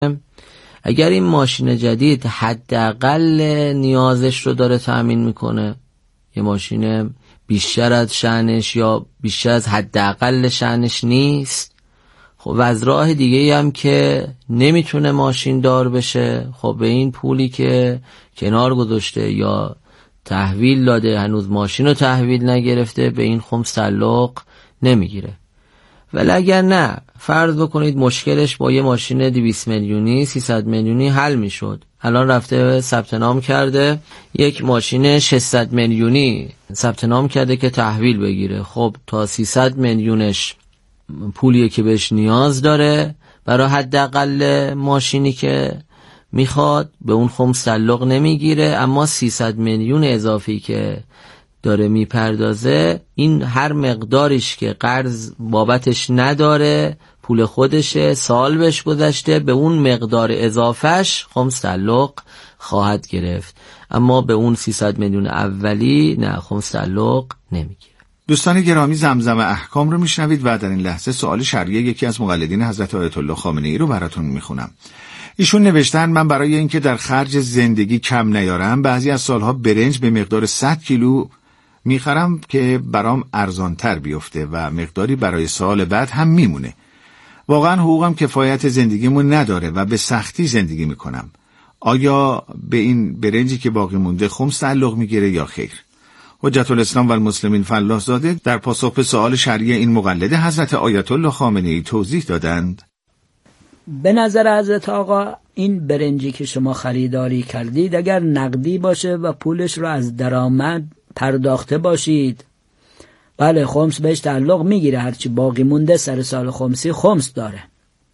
اگر این ماشین جدید حداقل نیازش رو داره تأمین میکنه، یه ماشین بیشتر از شأنش یا بیشتر از حداقل شأنش نیست، خب و از راه دیگه هم که نمیتونه ماشین دار بشه، خب به این پولی که کنار گذاشته یا تحویل داده، هنوز ماشین رو تحویل نگرفته، به این خمس تعلق نمیگیره. ولی اگر نه، فرض بکنید مشکلش با یه ماشین 200 میلیونی 300 میلیونی حل میشد، الان رفته ثبت نام کرده یک ماشین 600 میلیونی ثبت نام کرده که تحویل بگیره، خب تا 300 میلیونش پولیه که بهش نیاز داره برای حداقل ماشینی که میخواد، به اون خمس تعلق نمیگیره. اما 300 میلیون اضافی که داره میپردازه، این هر مقداریش که قرض بابتش نداره، پول خودشه، سال بهش گذشته، به اون مقدار اضافهش خمس تعلق خواهد گرفت. اما به اون 300 میلیون اولی نه، خمس تعلق نمیگیره. دوستان گرامی، زمزم احکام رو میشنوید و در این لحظه سوال شرعی یکی از مقلدین حضرت آیت الله خامنه‌ای رو براتون میخونم. ایشون نوشتن من برای اینکه در خرج زندگی کم نیارم، بعضی از سالها برنج به مقدار 100 کیلو میخرم که برام ارزانتر بیفته و مقداری برای سال بعد هم میمونه. واقعا حقوقم کفایت زندگیمون نداره و به سختی زندگی میکنم. آیا به این برنجی که باقی مونده خمس تعلق میگیره یا خیر؟ حجت الاسلام و المسلمین فلاح زاده در پاسخ به سوال شرعی این مقلد حضرت آیت الله خامنه‌ای توضیح دادند. به نظر حضرت آقا این برنجی که شما خریداری کردید اگر نقدی باشه و پولش رو از درآمد پرداخته باشید، بله خمس بهش تعلق میگیره، هرچی باقی مونده سر سال خمسی خمس داره.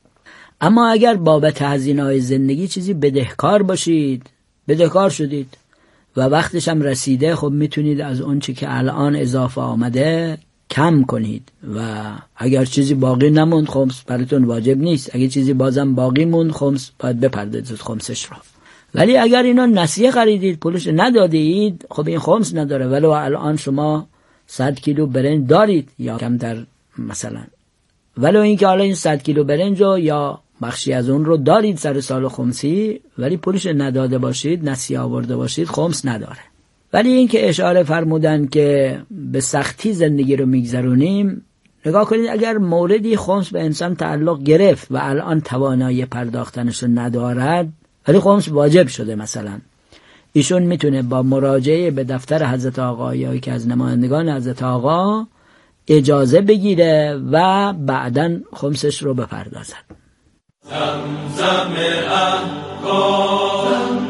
اما اگر بابت هزینه‌های زندگی چیزی بدهکار باشید، بدهکار شدید و وقتش هم رسیده، خب میتونید از اون چی که الان اضافه آمده کم کنید و اگر چیزی باقی نموند خمس براتون واجب نیست، اگر چیزی بازم باقی موند خمس باید بپردازید خمسش رو. ولی اگر اینا نسیه خریدید پولش ندادید، خب این خمس نداره. ولو الان شما 100 کیلو برنج دارید یا کمتر مثلا، ولو این که حالا این 100 کیلو برنج رو یا بخشی از اون رو دارید سر سال خمسی، ولی پولش نداده باشید، نسیه آورده باشید، خمس نداره. ولی این که اشاره فرمودن که به سختی زندگی رو میگذرونیم، نگاه کنید اگر موردی خمس به انسان تعلق گرفت و الان توانایی پرداختنش رو ندارد ولی خمس واجب شده، مثلا ایشون میتونه با مراجعه به دفتر حضرت آقا یا که از نمایندگان حضرت آقا اجازه بگیره و بعداً خمسش رو بپردازد. زمزم احکام.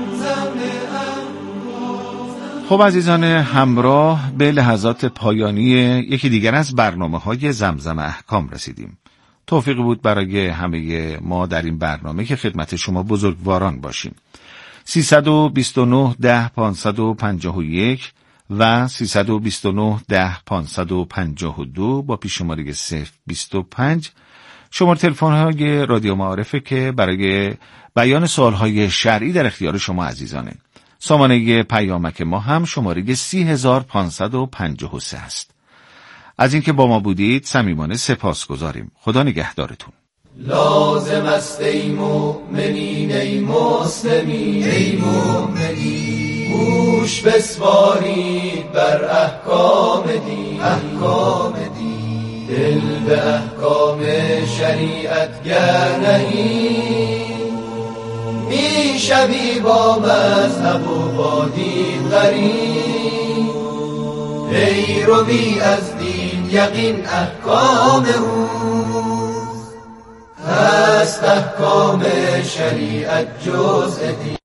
خب عزیزان همراه، به لحظات پایانی یکی دیگر از برنامه‌های زمزم احکام رسیدیم. توفیقی بود برای همه ما در این برنامه که خدمت شما بزرگواران باشیم. 329 10 551 و 329 10 552 با پیش‌شماره 025 شماره تلفن‌های رادیو معارفه که برای بیان سوال‌های شرعی در اختیار شما عزیزانه. سامانه پیامک ما هم شماره 30553 است. از اینکه با ما بودید صمیمانه سپاسگزاریم. خدا نگهدارتون. لازم است ای مؤمنین ای مسلمین ای مؤمنین، گوش بسپارید بر احکام دین، احکام دین، دل به احکام شریعت گر نهید، می شوی با مذهب و با دین غریب، ای روی از دین یقین احکام اوست، هست احکام شریعت جز دین.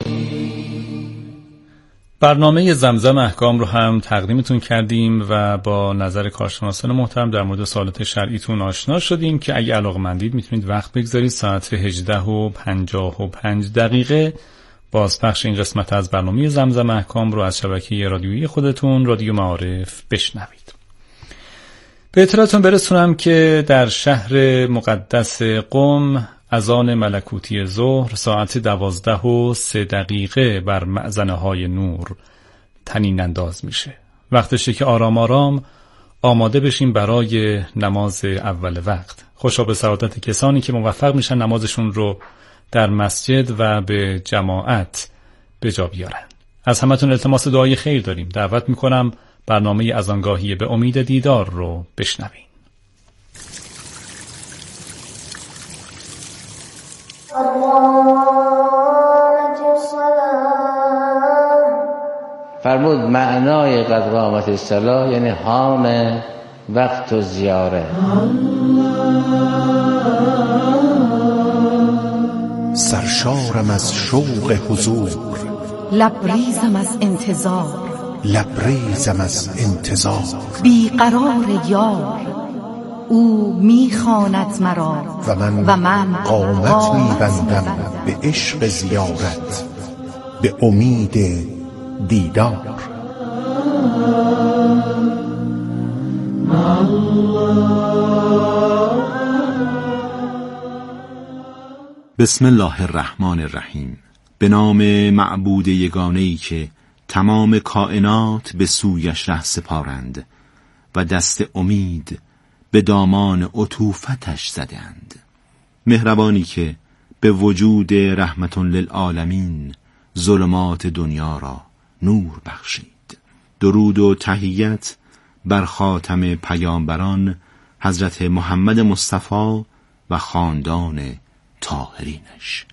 برنامه زمزم احکام رو هم تقدیمتون کردیم و با نظر کارشناسان محترم در مورد سوالات شرعیتون آشنا شدیم که اگه علاقه‌مندید میتونید وقت بگذارید ساعت 18:55 بازپخش این قسمت از برنامه زمزم احکام رو از شبکه رادیویی خودتون رادیو معارف بشنوید. به اطلاعتون برسونم که در شهر مقدس قم اذان ملکوتی ظهر ساعت 12:03 بر مأذنه های نور طنین انداز میشه. وقتشه که آرام آرام آماده بشیم برای نماز اول وقت. خوشا به سعادت کسانی که موفق میشن نمازشون رو در مسجد و به جماعت به جا بیارن. از همتون التماس دعای خیر داریم. دعوت میکنم برنامه اذانگاهی به امید دیدار رو بشنوین. فرمود معنای قد قامت الصلاة یعنی حان وقت و زیاره. سرشارم از شوق حضور، لبریزم از انتظار، لبریزم از انتظار. بیقرار یار، او میخواند مرا و من قامت میبندم به عشق زیارت، به امید دیدار. بسم الله الرحمن الرحیم. به نام معبود یگانه‌ای که تمام کائنات به سویش ره سپارند و دست امید به دامان عطوفتش زدند. مهربانی که به وجود رحمت للعالمین ظلمات دنیا را نور بخشید. درود و تحیت بر خاتم پیامبران حضرت محمد مصطفی و خاندان طاهرینش.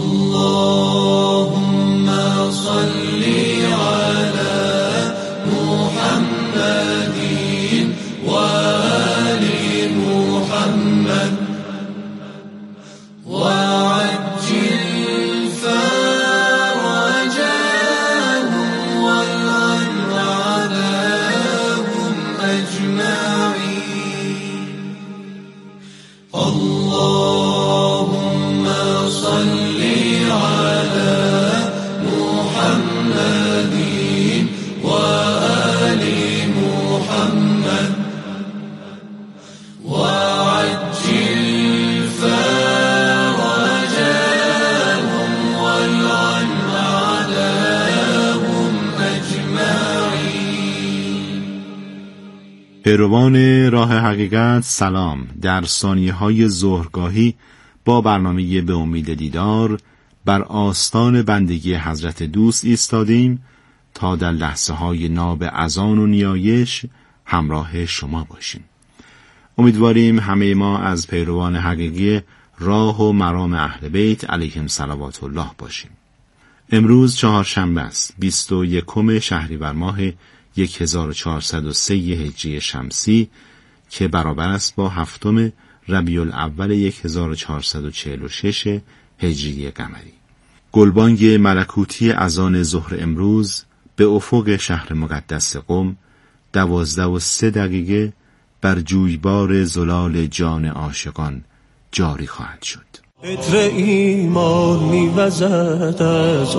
اللهم صل علی محمد و آل محمد و عجل فرجهم والعن عذابهم اجمعین. اللهم صل على محمد و آل محمد و عجل فرجهم والعن عذابهم اجمعین. پیروان راه حقیقت سلام. در ثانیه‌های ظهرگاهی با برنامه به امید دیدار بر آستان بندگی حضرت دوست ایستادیم تا در لحظه‌های ناب اذان و نیایش همراه شما باشیم. امیدواریم همه ما از پیروان حقیقی راه و مرام اهل بیت علیهم صلوات الله باشیم. امروز چهارشنبه است، 21 شهریور ماه 1403 هجری شمسی که برابر است با 7 ربیع الاول 1446 هجری قمری. گلبانگ ملکوتی اذان ظهر امروز به افق شهر مقدس قم 12:03 بر جویبار زلال جان عاشقان جاری خواهد شد. عطر ایمان میوزد از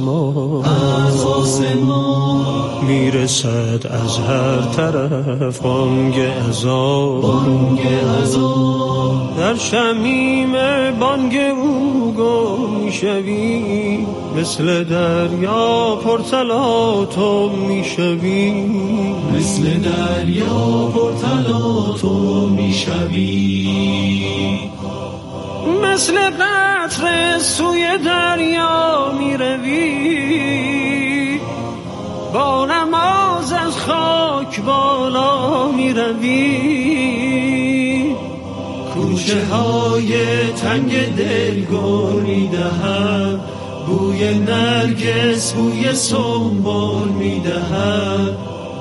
آسمان، میرسد از هر طرف بانگ اذان، در شمیم بانگ او گم میشوی، مثل دریا پرطلا تو میشوی، مثل دریا پرطلا تو میشوی، مثل قطره سوی دریا می روی، با نماز از خاک بالا می روی، کوچه های تنگ دل گل می دهد، بوی نرگس بوی سنبل می دهد.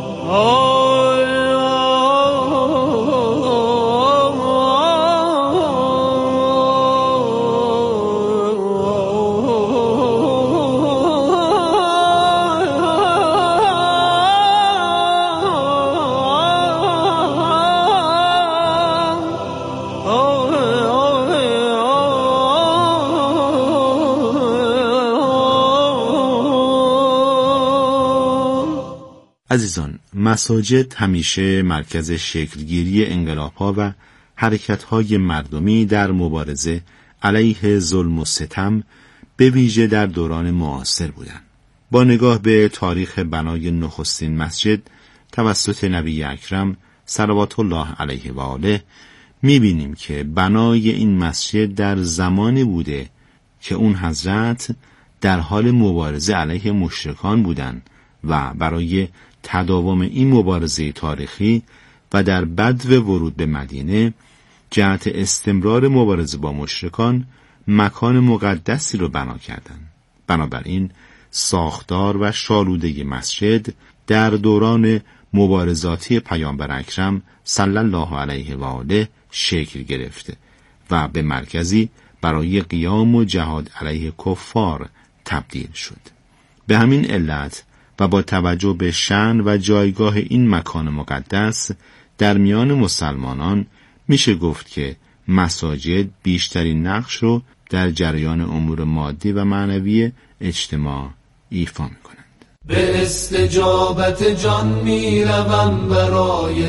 عزیزان، مساجد همیشه مرکز شکلگیری انقلاب‌ها و حرکت‌های مردمی در مبارزه علیه ظلم و ستم به ویژه در دوران معاصر بودند. با نگاه به تاریخ بنای نخستین مسجد توسط نبی اکرم صلوات الله علیه و آله می‌بینیم که بنای این مسجد در زمانی بوده که اون حضرت در حال مبارزه علیه مشرکان بودند و برای تداوم این مبارزه تاریخی و در بدو ورود به مدینه جهت استمرار مبارزه با مشرکان مکان مقدسی رو بنا کردند. بنابراین ساختار و شالوده مسجد در دوران مبارزاتی پیامبر اکرم صلی الله علیه و آله شکل گرفته و به مرکزی برای قیام و جهاد علیه کفار تبدیل شد. به همین علت و با توجه به شأن و جایگاه این مکان مقدس در میان مسلمانان میشه گفت که مساجد بیشترین نقش رو در جریان امور مادی و معنوی اجتماع ایفا میکنند. به استجابت جان میروم برای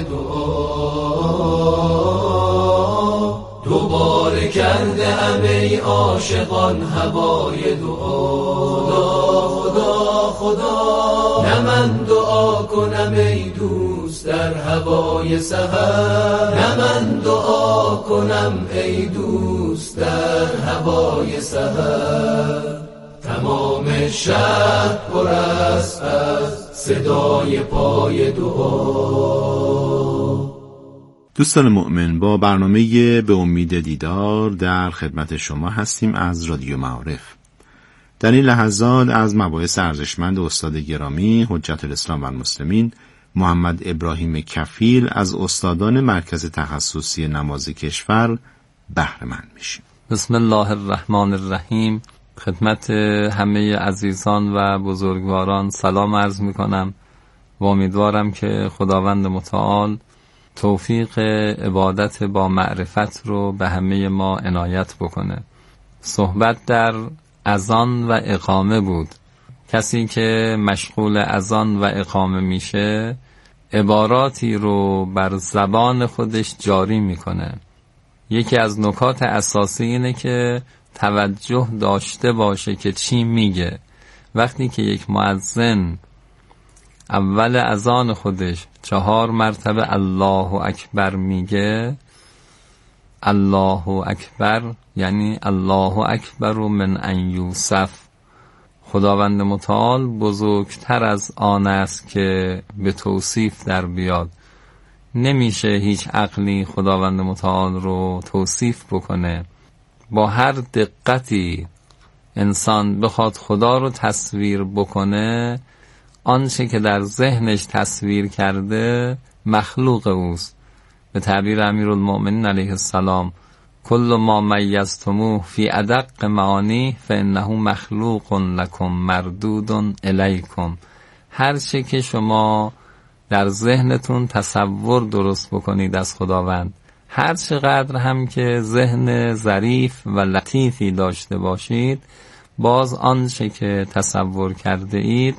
دعا، دوباره کرده همه عاشقان هوای دعا. خدا خدا نه من دعا کنم ای دوست در هوای سحر، نه من دعا کنم ای دوست در هوای سحر. تمام شهر پر است از صدای پای دعا. دوستان مؤمن، با برنامه به امید دیدار در خدمت شما هستیم از رادیو معارف. در این لحظات از مباحث ارزشمند استاد گرامی حجت الاسلام و المسلمین محمد ابراهیم کفیل از استادان مرکز تخصصی نماز کشور بهره مند میشیم. بسم الله الرحمن الرحیم. خدمت همه عزیزان و بزرگواران سلام عرض میکنم و امیدوارم که خداوند متعال توفیق عبادت با معرفت رو به همه ما عنایت بکنه. صحبت در اذان و اقامه بود. کسی که مشغول اذان و اقامه میشه عباراتی رو بر زبان خودش جاری میکنه. یکی از نکات اساسی اینه که توجه داشته باشه که چی میگه. وقتی که یک مؤذن اول اذان خودش 4 مرتبه الله اکبر میگه، الله اکبر یعنی الله اکبر من ان یوصف، خداوند متعال بزرگتر از آن است که به توصیف در بیاد. نمیشه هیچ عقلی خداوند متعال رو توصیف بکنه. با هر دقتی انسان بخواد خدا رو تصویر بکنه، آنچه که در ذهنش تصویر کرده مخلوق اوست. به تعبیر امیرالمؤمنین علیه السلام کل ما میزتموه فی ادق معانی فانه مخلوق لکم مردود الیکم. هر چه که شما در ذهنتون تصور درست بکنید از خداوند، هر چقدر هم که ذهن ظریف و لطیفی داشته باشید، باز آنچه که تصور کرده اید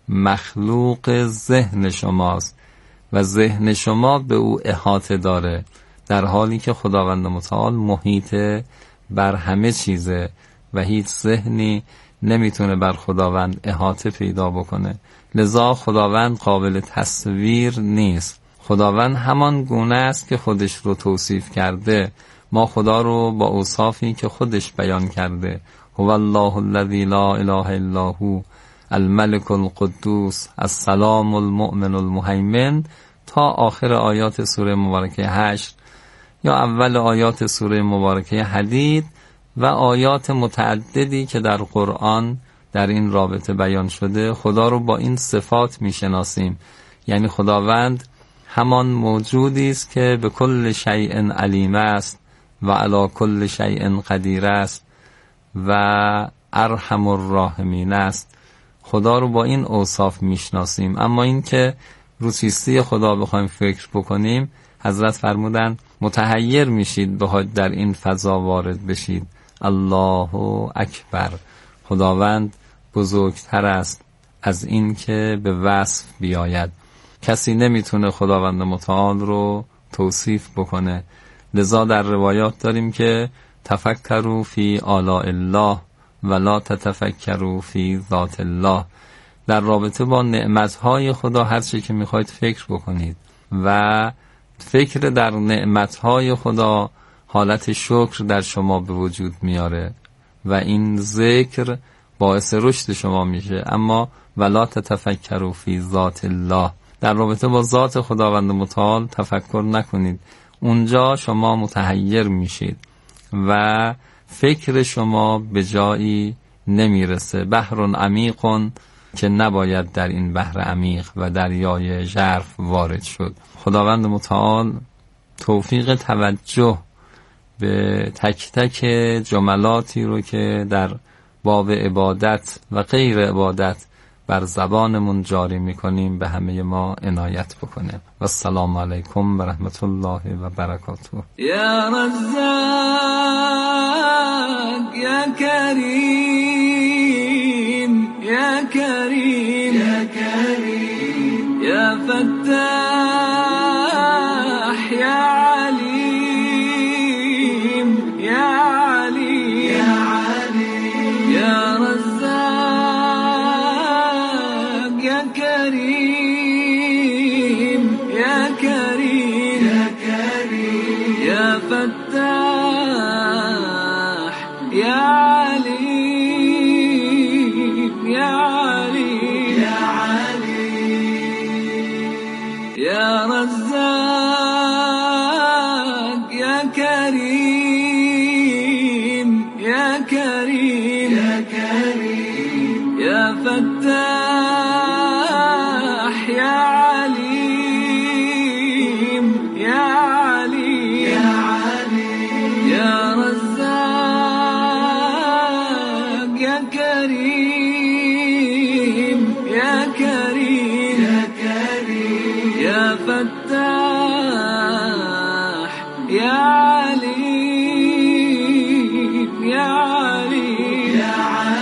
مخلوق ذهن شماست و ذهن شما به او احاطه داره، در حالی که خداوند متعال محیط بر همه چیزه و هیچ ذهنی نمیتونه بر خداوند احاطه پیدا بکنه. لذا خداوند قابل تصویر نیست. خداوند همان گونه است که خودش رو توصیف کرده. ما خدا رو با اوصافی که خودش بیان کرده، هو الله الذی لا اله الا هو الملك القدوس السلام المؤمن المهیمن تا آخر آیات سوره مبارکه حشر یا اول آیات سوره مبارکه حدید و آیات متعددی که در قرآن در این رابطه بیان شده، خدا رو با این صفات میشناسیم. یعنی خداوند همان موجودی است که به کل شیء علیم است و علی کل شیء قدیر است و ارحم الراحمین است. خدا رو با این اوصاف میشناسیم. اما این که رو چیستی خدا بخوایم فکر بکنیم، حضرت فرمودن متحیر میشید بخواید در این فضا وارد بشید. الله اکبر، خداوند بزرگتر است از این که به وصف بیاید. کسی نمیتونه خداوند متعال رو توصیف بکنه. لذا در روایات داریم که تفکروا فی آلاء الله ولا تتفکروا فی ذات الله. در رابطه با نعمتهای خدا هر چی که میخواید فکر بکنید و فکر در نعمتهای خدا حالت شکر در شما به وجود میاره و این ذکر باعث رشد شما میشه. اما ولا تتفکروا فی ذات الله، در رابطه با ذات خداوند متعال تفکر نکنید، اونجا شما متحیر میشید و فکر شما به جایی نمیرسه. بحر عمیق که نباید در این بحر عمیق و دریای ژرف وارد شد. خداوند متعال توفیق توجه به تک تک جملاتی رو که در باب عبادت و غیر عبادت بر زبانمون جاری میکنیم به همه ما عنایت بکنه. و السلام علیکم و رحمت الله و برکاته. یا رزاق یا کریم یا کریم یا کریم یا فتاح یا علیم یا علیم یا علیم یا رزاق یا کریم یا کریم یا کریم یا فتاح یا علیم یا علیم یا علیم یا رزاق یا کریم یا کریم یا کریم یا فتاح یا علیم یا علیم یا علیم یا رزاق یا کریم یا کریم یا کریم یا فتاح یا علیم یا علیم یا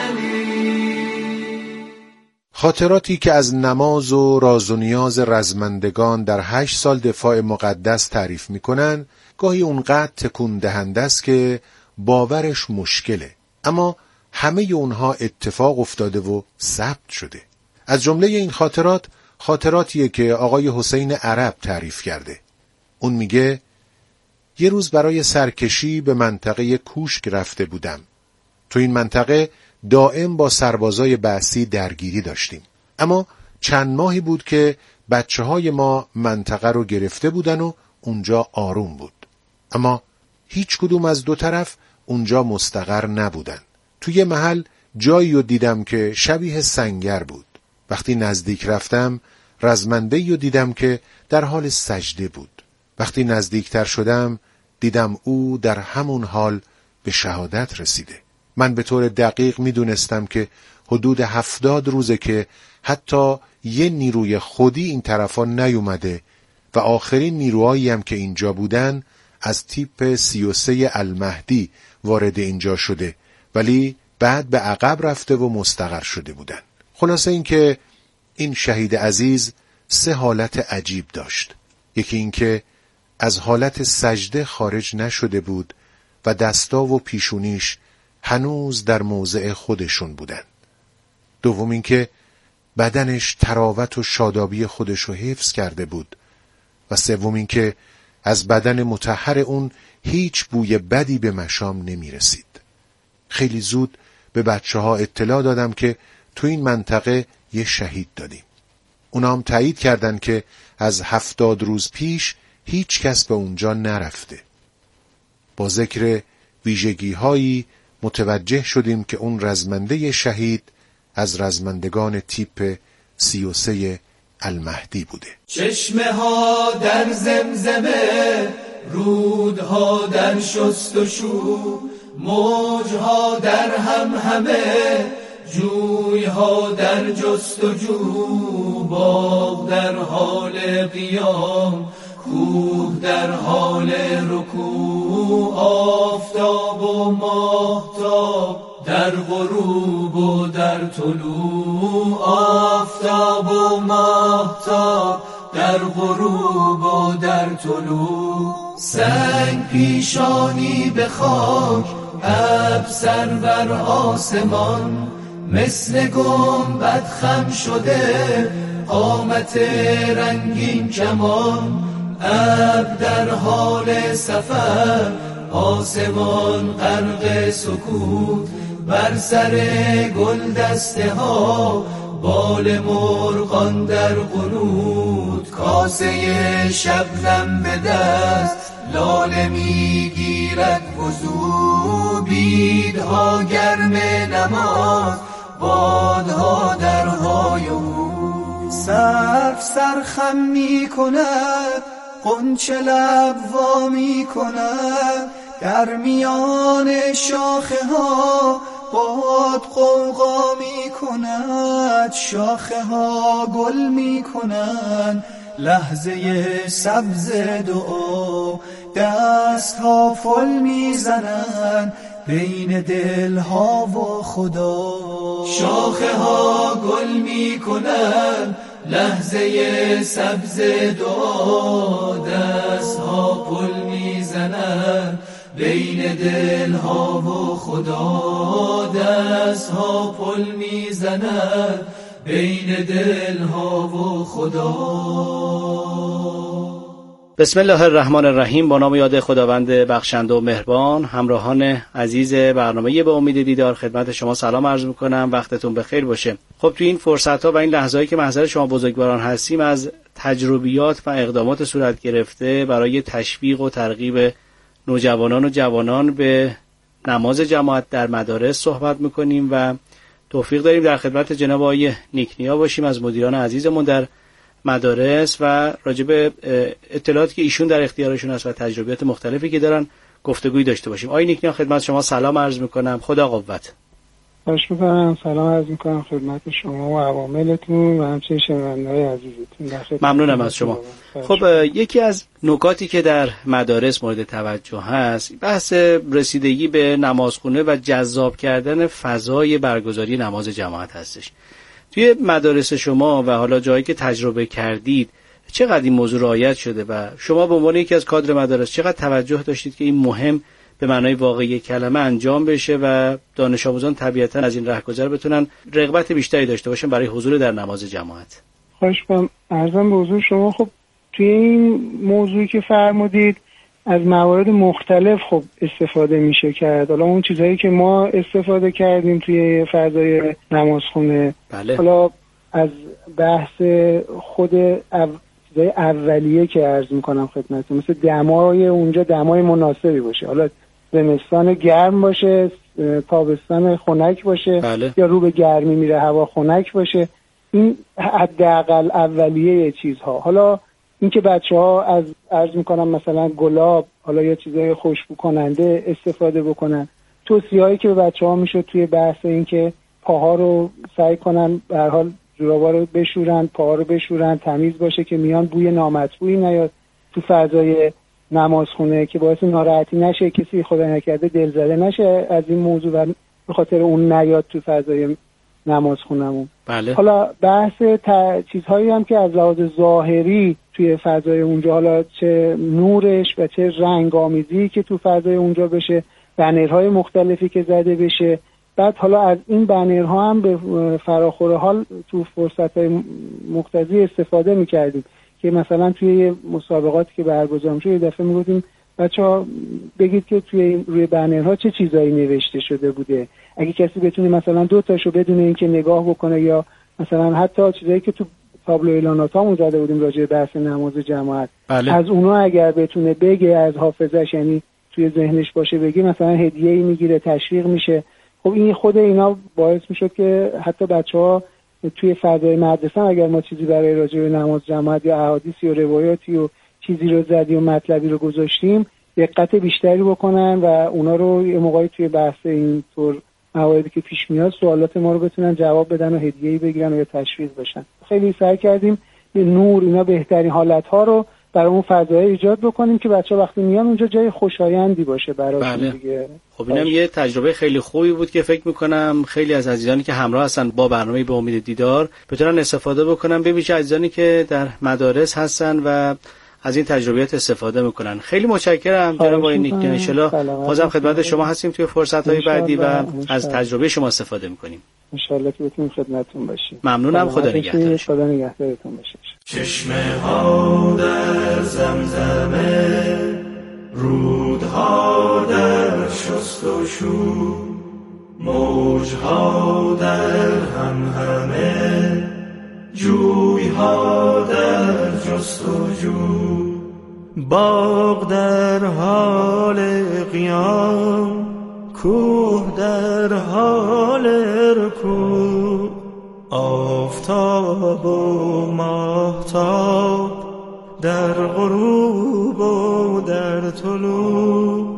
علیم. خاطراتی که از نماز و راز و نیاز رزمندگان در 8 سال دفاع مقدس تعریف میکنن گاهی اونقدر تکون دهنده است که باورش مشکله، اما همه اونها اتفاق افتاده و ثبت شده. از جمله این خاطرات خاطراتیه که آقای حسین عرب تعریف کرده. اون میگه یه روز برای سرکشی به منطقه کوشک رفته بودم. تو این منطقه دائم با سربازای بعثی درگیری داشتیم، اما چند ماهی بود که بچه‌های ما منطقه رو گرفته بودن و اونجا آروم بود، اما هیچ کدوم از دو طرف اونجا مستقر نبودن. توی یه محل جایی رو دیدم که شبیه سنگر بود. وقتی نزدیک رفتم رزمنده‌ای رو دیدم که در حال سجده بود. وقتی نزدیکتر شدم دیدم او در همون حال به شهادت رسیده. من به طور دقیق میدونستم که حدود 70 روزه که حتی یه نیروی خودی این طرفا نیومده و آخرین نیروهایی هم که اینجا بودن از تیپ 33 المهدی وارد اینجا شده، ولی بعد به عقب رفته و مستقر شده بودن. خلاصه این که این شهید عزیز 3 حالت عجیب داشت. یکی این که از حالت سجده خارج نشده بود و دستا و پیشونیش هنوز در موضع خودشون بودن. دوم این که بدنش تراوت و شادابی خودشو حفظ کرده بود و سوم این که از بدن مطهر اون هیچ بوی بدی به مشام نمی رسید. خیلی زود به بچه‌ها اطلاع دادم که تو این منطقه یه شهید دادیم. اونا هم تایید کردن که از 70 روز پیش هیچ کس به اونجا نرفته. با ذکر ویژگی‌هایی متوجه شدیم که اون رزمنده شهید از رزمندگان تیپ 33 المهدی بوده. چشمه ها در زمزمه، رودها در شست و شو، موجها در همهمه، جویها در جست و جو، باغ در حال قیام، کوه در حال رکوع، آفتاب و ماهتاب در غروب و در طلوع، آفتاب و ماهتاب در غروب و در طلوع، سنگ پیشانی به خاک، ابر سر بر آسمان، مثل گنبد خم شده، قامت رنگین کمان، ابر در حال سفر، آسمان غرق سکوت، بر سر گل دسته ها، بال مرغان در قنوت، کاسه شبنم به دست، لاله میگیرد وضو، بیدها گرم نماز، بادها درهای او. سرف سرخم می کند، غنچه لب وا می کند، در میان شاخه ها باد غوغا می کند، شاخه ها گل می کنند، لحظه سبز دعا، دست ها فل می زنند بین دل ها و خدا. شاخه ها گل می کنند، لحظه سبز دعا، دست ها پل می زنند بین دل ها و خدا، دست ها پل می زنند بین دل ها و خدا. بسم الله الرحمن الرحیم. با نام یاد خداوند بخشنده و مهربان. همراهان عزیز برنامه به امید دیدار خدمت شما سلام عرض میکنم، وقتتون بخیر باشه. خب تو این فرصت ها و این لحظه‌ای که محضر شما بزرگواران هستیم، از تجربیات و اقدامات صورت گرفته برای تشویق و ترغیب نوجوانان و جوانان به نماز جماعت در مدارس صحبت میکنیم و توفیق داریم در خدمت جناب آقای نیکنیا باشیم از مدیران عزیزمون در مدارس و راجع به اطلاعاتی که ایشون در اختیارشون هست و تجربیات مختلفی که دارن گفتگویی داشته باشیم. آقای نیکنیا خدمت شما سلام عرض میکنم، خدا قوت. خوش میکنم، سلام عرض میکنم خدمت شما و عواملتون و همچنین شنونده‌های عزیزتون. ممنونم از شما. خب یکی از نکاتی که در مدارس مورد توجه هست بحث رسیدگی به نمازخونه و جذاب کردن فضای برگزاری نماز جماعت هستش. توی مدارس شما و حالا جایی که تجربه کردید چقدر این موضوع رعایت شده و شما به عنوان یکی از کادر مدارس چقدر توجه داشتید که این مهم به معنای واقعی کلمه انجام بشه و دانش آموزان طبیعتا از این رهگذر بتونن رغبت بیشتری داشته باشن برای حضور در نماز جماعت؟ خواهش می‌کنم. عرضم به حضور شما، خب توی این موضوعی که فرمودید از موارد مختلف خب استفاده میشه کرد. حالا اون چیزهایی که ما استفاده کردیم توی فضای نمازخونه، حالا از بحث خود چیزای اولیه که عرض میکنم خدمتتون، مثل دمای اونجا دمای مناسبی باشه، حالا زمستان گرم باشه، تابستان خنک باشه، یا رو به گرمی میره هوا خنک باشه. این حداقل اولیه چیزها. حالا اینکه بچه‌ها از عرض میکنم مثلا گلاب، حالا یا چیزای خوشبو کننده استفاده بکنن. توصیه‌هایی که به بچه‌ها میشد توی بحث اینکه پاها رو سعی کنن به هر حال جورابا رو بشورن، پاها رو بشورن، تمیز باشه که میان بوی نامطبوعی نیاد تو فضای نمازخونه که باعث ناراحتی نشه، کسی خدا نکرده دلزده نشه از این موضوع و به خاطر اون نیاد تو فضای نمازخونمون. حالا بحث چیزهایی هم که از لحاظ ظاهری توی فضای اونجا، حالا چه نورش و چه رنگ آمیزی که تو فضای اونجا بشه، بنرهای مختلفی که زده بشه. بعد حالا از این بنرها هم به فراخور حال تو فرصت‌های مقتضی استفاده می‌کردیم که مثلا توی مسابقاتی که برگزار میشه یه دفعه میگفتیم بچه‌ها بگید که توی روی بنرها چه چیزایی نوشته شده بوده. اگه کسی بتونه مثلا 2 تاشو بدون اینکه نگاه بکنه، یا مثلا حتی چیزایی که تو تابلو اعلاناتامون زده بودیم راجع به بحث نماز جماعت، از اونا اگر بتونه بگه از حافظش، یعنی توی ذهنش باشه بگه، مثلا هدیه‌ای میگیره، تشویق میشه. خب این خود اینا باعث میشد که حتی بچه‌ها توی فضای مدرسه اگر ما چیزی برای راجع به نماز جماعت یا احادیثی و روایاتی و چیزی رو زدیم و مطلبی رو گذاشتیم، دقت بیشتری بکنن و اونا رو یه موقعی توی بحث اینطور مواردی که پیش میاد سوالات ما رو بتونن جواب بدن و هدیه‌ای بگیرن و یا تشویق بشن. خیلی سعی کردیم به نور اینا بهترین حالت‌ها رو برای اون فضای ایجاد بکنیم که بچه‌ها وقتی میان اونجا جای خوشایندی باشه براشون دیگه. خب اینم یه تجربه خیلی خوبی بود که فکر می‌کنم خیلی از عزیزانی که همراه هستن با برنامه به امید دیدار بتونن استفاده بکنن، به ویژه عزیزانی که در مدارس هستن و از این تجربیات استفاده میکنن. خیلی متشکرم جناب آقای نیکنیا. ان شاءالله بازم خدمت شما هستیم توی فرصت‌های بعدی و از تجربه شما استفاده میکنیم. ان شاءالله که بتونیم خدمتتون باشیم. ممنونم. خدا نگهدار. خدا نگهدارتون باشه. چشمه ها در زمزمه، رودها در شست و شو، موجها در همهمه، جویها در جستجو، باغ در حال قیام، کوه در حال رکوع، آفتاب و ماهتاب در غروب و در طلوع،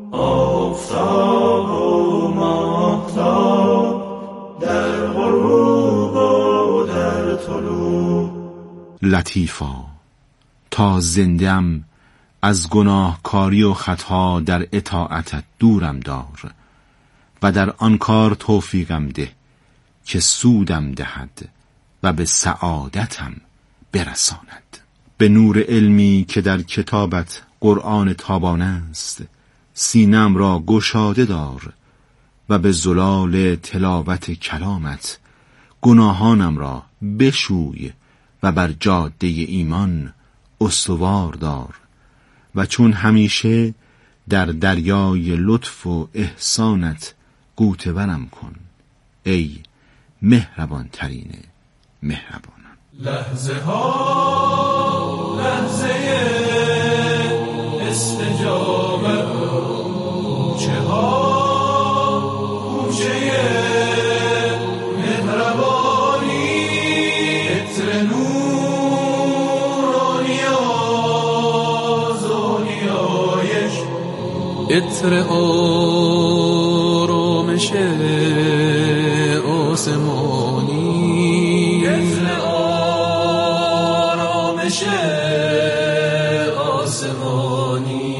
آفتاب و ماهتاب در غروب و در طلوع. لطیفا تا زنده‌ام از گناهکاری و خطا در اطاعتت دورم دار و در آن کار توفیقم ده که سودم دهد و به سعادتم برساند. به نور علمی که در کتابت قرآن تابان است سینم را گشاده دار و به زلال تلاوت کلامت گناهانم را بشوی و بر جاده ایمان استوار دار و چون همیشه در دریای لطف و احسانت غوطه‌ورم کن ای مهربان ترین مهربانان. لحظه ها لحظه استجابت، کوچه ها کوچه مهربانی، عطر نورانی آز و نیایش، عطر آرامش آسمانی، عطر آرامش آسمانی.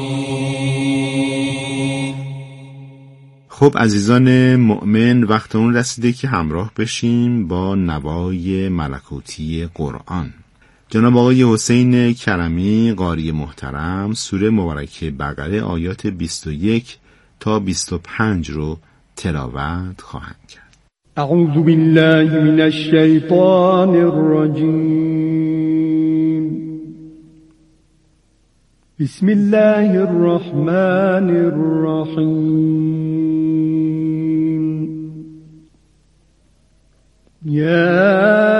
خب عزیزان مؤمن، وقت اون رسیده که همراه بشیم با نوای ملکوتی قرآن. جناب آقای حسین کرمی قاری محترم سوره مبارکه بقره آیات 21 تا 25 رو تلاوت خواهند کرد. اعوذ بالله من الشیطان الرجیم. بسم الله الرحمن الرحیم. یا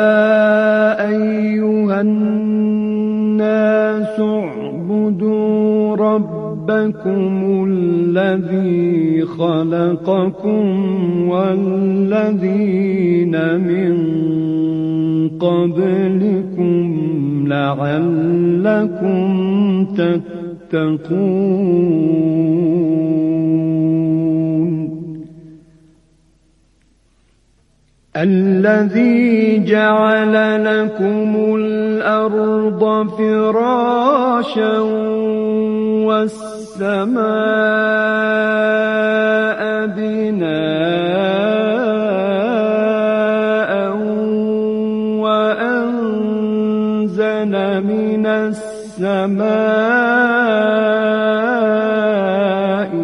ایها الناس اعبدوا ربكم الذي خلقكم والذين من قبلكم لعلكم تتقون. الذي جعل لكم الأرض فراشا والسماء بناء وأنزل من السماء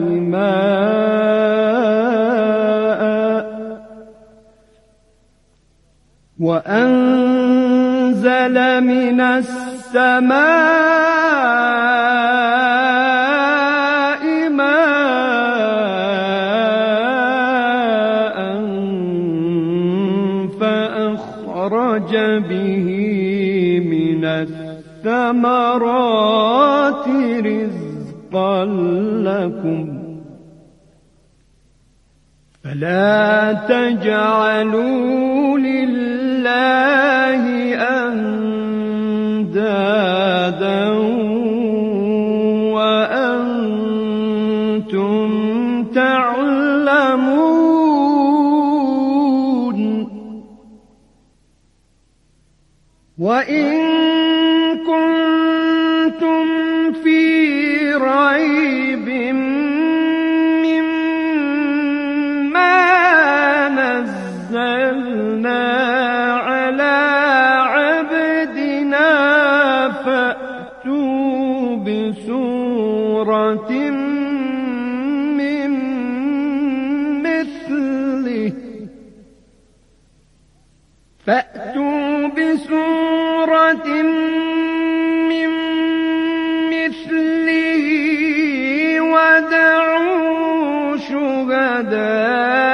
ماء وأنزل من السماء ماء فأخرج به من الثمرات رزقا لكم فلا تجعلوا لله أندادا وأنتم تعلمون. وإن كنتم في ريب مما نزلنا على عبدنا فأتوا بسورة من مثله ودعوا شهداءكم